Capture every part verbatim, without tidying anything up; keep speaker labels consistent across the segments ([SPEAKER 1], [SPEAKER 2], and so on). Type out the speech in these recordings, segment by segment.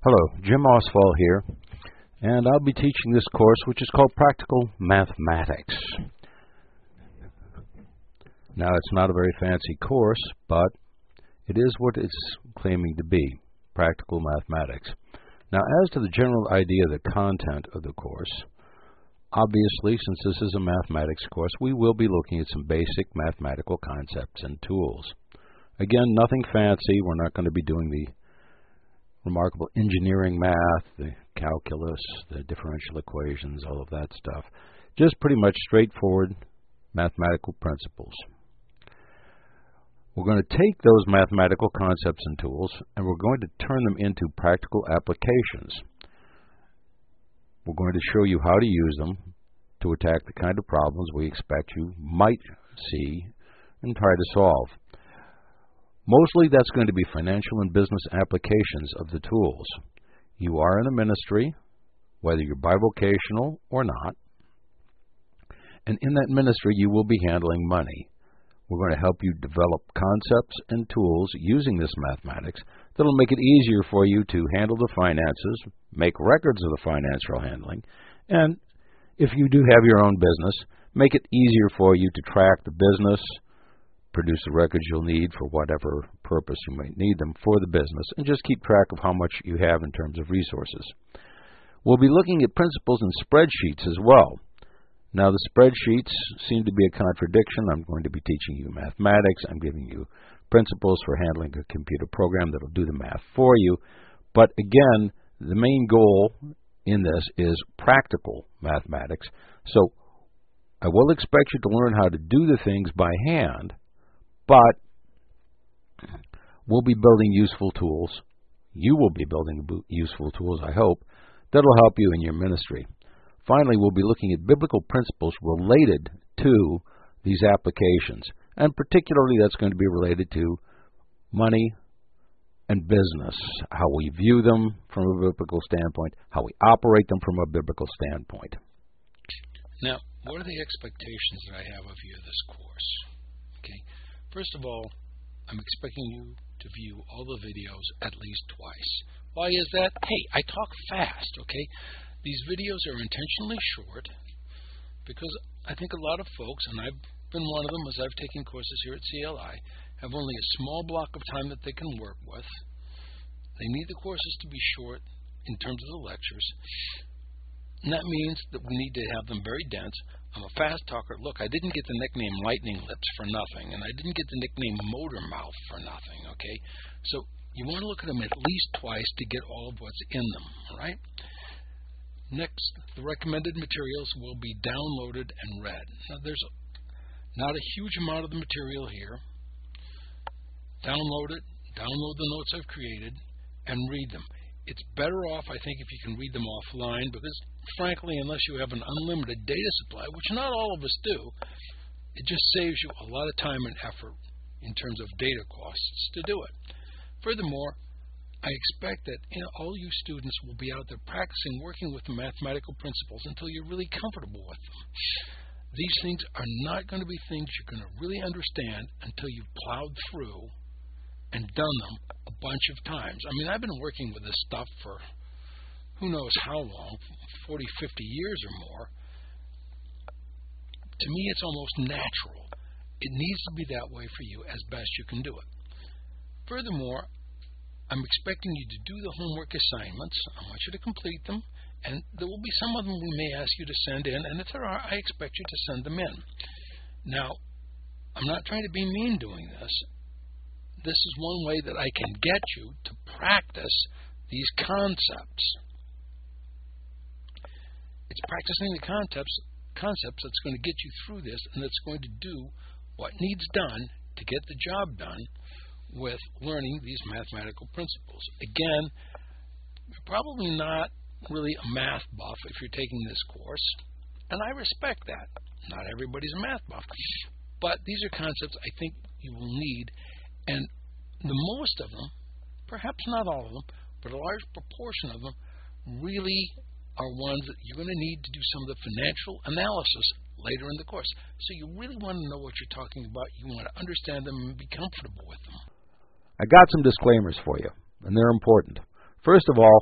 [SPEAKER 1] Hello, Jim Oswald here, and I'll be teaching this course which is called Practical Mathematics. Now, it's not a very fancy course, but it is what it's claiming to be, Practical Mathematics. Now, as to the general idea of the content of the course, obviously, since this is a mathematics course, we will be looking at some basic mathematical concepts and tools. Again, nothing fancy. We're not going to be doing the remarkable engineering math, the calculus, the differential equations, all of that stuff. Just pretty much straightforward mathematical principles. We're going to take those mathematical concepts and tools and we're going to turn them into practical applications. We're going to show you how to use them to attack the kind of problems we expect you might see and try to solve. Mostly that's going to be financial and business applications of the tools. You are in a ministry, whether you're bivocational or not, and in that ministry you will be handling money. We're going to help you develop concepts and tools using this mathematics that will make it easier for you to handle the finances, make records of the financial handling, and if you do have your own business, make it easier for you to track the business, produce the records you'll need for whatever purpose you might need them for the business, and just keep track of how much you have in terms of resources. We'll be looking at principles in spreadsheets as well. Now, the spreadsheets seem to be a contradiction. I'm going to be teaching you mathematics. I'm giving you principles for handling a computer program that will do the math for you. But again, the main goal in this is practical mathematics. So I will expect you to learn how to do the things by hand, but we'll be building useful tools. You will be building useful tools, I hope, that will help you in your ministry. Finally, we'll be looking at biblical principles related to these applications, and particularly that's going to be related to money and business, how we view them from a biblical standpoint, how we operate them from a biblical standpoint.
[SPEAKER 2] Now, what are the expectations that I have of you this course? Okay. First of all, I'm expecting you to view all the videos at least twice. Why is that? Hey, I talk fast, okay? These videos are intentionally short because I think a lot of folks, and I've been one of them as I've taken courses here at C L I, have only a small block of time that they can work with. They need the courses to be short in terms of the lectures. And that means that we need to have them very dense. I'm a fast talker. Look, I didn't get the nickname Lightning Lips for nothing, and I didn't get the nickname Motor Mouth for nothing, okay? So you want to look at them at least twice to get all of what's in them, all right? Next, the recommended materials will be downloaded and read. Now, there's not a huge amount of the material here. Download it, download the notes I've created, and read them. It's better off, I think, if you can read them offline because, frankly, unless you have an unlimited data supply, which not all of us do, it just saves you a lot of time and effort in terms of data costs to do it. Furthermore, I expect that you know, all you students will be out there practicing working with the mathematical principles until you're really comfortable with them. These things are not going to be things you're going to really understand until you've plowed through and done them a bunch of times. I mean, I've been working with this stuff for who knows how long, forty, fifty years or more. To me, it's almost natural. It needs to be that way for you as best you can do it. Furthermore, I'm expecting you to do the homework assignments. I want you to complete them, and there will be some of them we may ask you to send in, and if there are, I expect you to send them in. Now, I'm not trying to be mean doing this. This is one way that I can get you to practice these concepts. It's practicing the concepts, concepts that's going to get you through this, and that's going to do what needs done to get the job done with learning these mathematical principles. Again, you're probably not really a math buff if you're taking this course, and I respect that. Not everybody's a math buff, but these are concepts I think you will need, and the most of them, perhaps not all of them, but a large proportion of them really are ones that you're going to need to do some of the financial analysis later in the course. So you really want to know what you're talking about. You want to understand them and be comfortable with them.
[SPEAKER 1] I got some disclaimers for you, and they're important. First of all,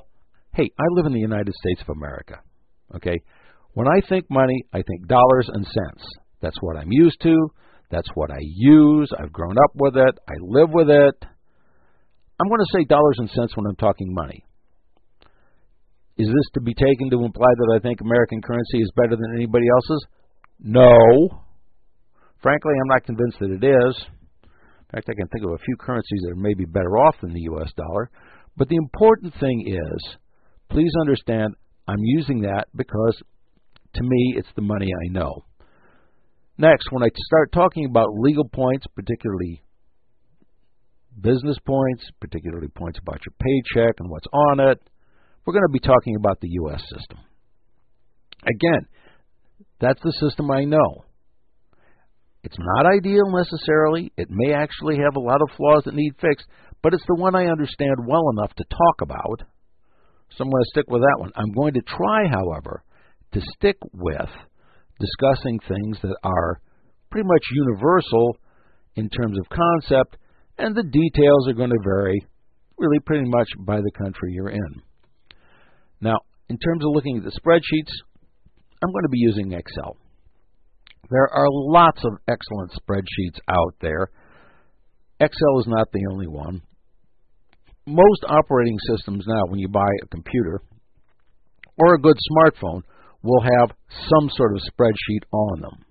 [SPEAKER 1] Hey, I live in the United States of America, okay? When I think money, I think dollars and cents. That's what I'm used to. That's what I use. I've grown up with it. I live with it. I'm going to say dollars and cents when I'm talking money. Is this to be taken to imply that I think American currency is better than anybody else's? No. Frankly, I'm not convinced that it is. In fact, I can think of a few currencies that are maybe better off than the U S dollar. But the important thing is, please understand, I'm using that because, to me, it's the money I know. Next, when I start talking about legal points, particularly business points, particularly points about your paycheck and what's on it, we're going to be talking about the U S system. Again, that's the system I know. It's not ideal necessarily. It may actually have a lot of flaws that need fixed, but it's the one I understand well enough to talk about, so I'm going to stick with that one. I'm going to try, however, to stick with discussing things that are pretty much universal in terms of concept, and the details are going to vary really pretty much by the country you're in. Now, in terms of looking at the spreadsheets, I'm going to be using Excel. There are lots of excellent spreadsheets out there. Excel is not the only one. Most operating systems now, when you buy a computer or a good smartphone, will have some sort of spreadsheet on them.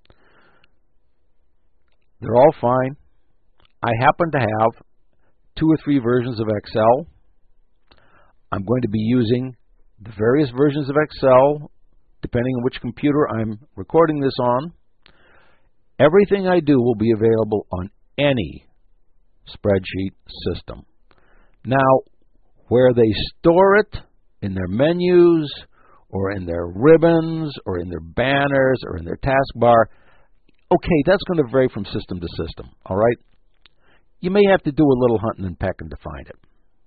[SPEAKER 1] They're all fine. I happen to have two or three versions of Excel. I'm going to be using the various versions of Excel depending on which computer I'm recording this on. Everything I do will be available on any spreadsheet system. Now, where they store it, in their menus, or in their ribbons, or in their banners, or in their taskbar, okay, that's going to vary from system to system, all right? You may have to do a little hunting and pecking to find it.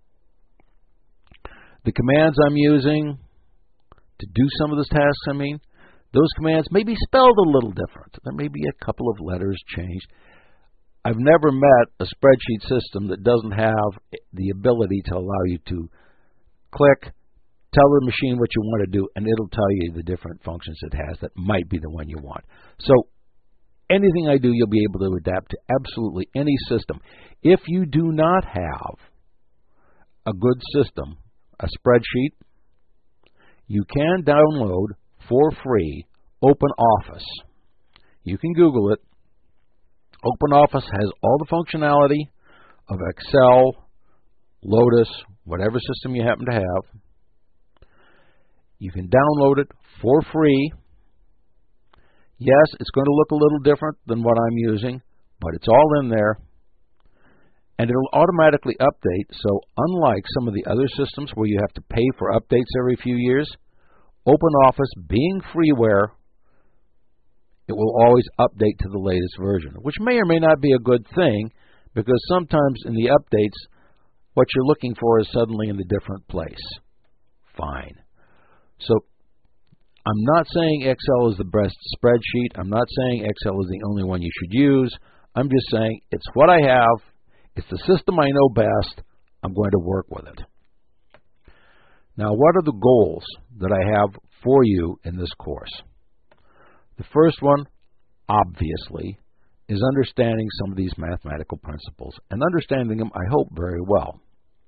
[SPEAKER 1] The commands I'm using to do some of the tasks, I mean, those commands may be spelled a little different. There may be a couple of letters changed. I've never met a spreadsheet system that doesn't have the ability to allow you to click, tell the machine what you want to do, and it'll tell you the different functions it has that might be the one you want. So anything I do, you'll be able to adapt to absolutely any system. If you do not have a good system, a spreadsheet, you can download for free OpenOffice. You can Google it. OpenOffice has all the functionality of Excel, Lotus, whatever system you happen to have. You can download it for free. Yes, it's going to look a little different than what I'm using, but it's all in there. And it'll automatically update, so unlike some of the other systems where you have to pay for updates every few years, OpenOffice, being freeware, it will always update to the latest version, which may or may not be a good thing, because sometimes in the updates, what you're looking for is suddenly in a different place. Fine. So I'm not saying Excel is the best spreadsheet. I'm not saying Excel is the only one you should use. I'm just saying it's what I have. It's the system I know best. I'm going to work with it. Now, what are the goals that I have for you in this course? The first one, obviously, is understanding some of these mathematical principles, and understanding them, I hope, very well.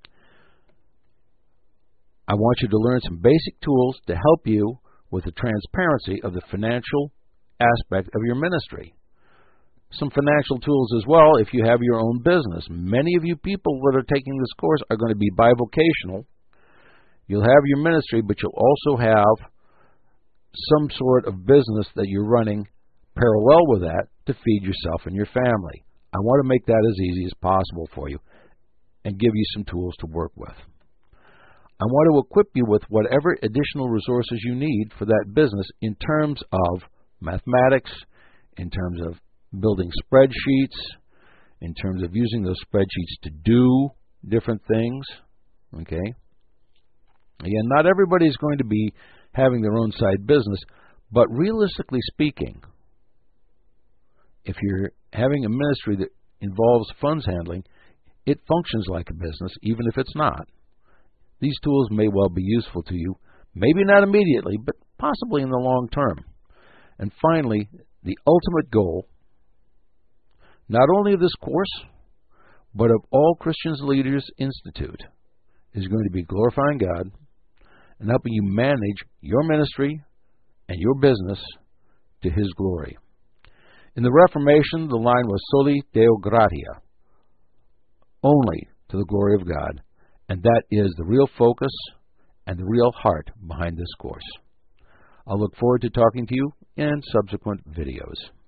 [SPEAKER 1] I want you to learn some basic tools to help you with the transparency of the financial aspect of your ministry. Some financial tools as well if you have your own business. Many of you people that are taking this course are going to be bivocational. You'll have your ministry, but you'll also have some sort of business that you're running parallel with that to feed yourself and your family. I want to make that as easy as possible for you and give you some tools to work with. I want to equip you with whatever additional resources you need for that business in terms of mathematics, in terms of building spreadsheets, in terms of using those spreadsheets to do different things. Okay? Again, not everybody is going to be having their own side business, but realistically speaking, if you're having a ministry that involves funds handling, it functions like a business, even if it's not. These tools may well be useful to you, maybe not immediately, but possibly in the long term. And finally, the ultimate goal, not only of this course, but of all Christians Leaders Institute, is going to be glorifying God and helping you manage your ministry and your business to His glory. In the Reformation, the line was soli Deo gratia, only to the glory of God, and that is the real focus and the real heart behind this course. I'll look forward to talking to you in subsequent videos.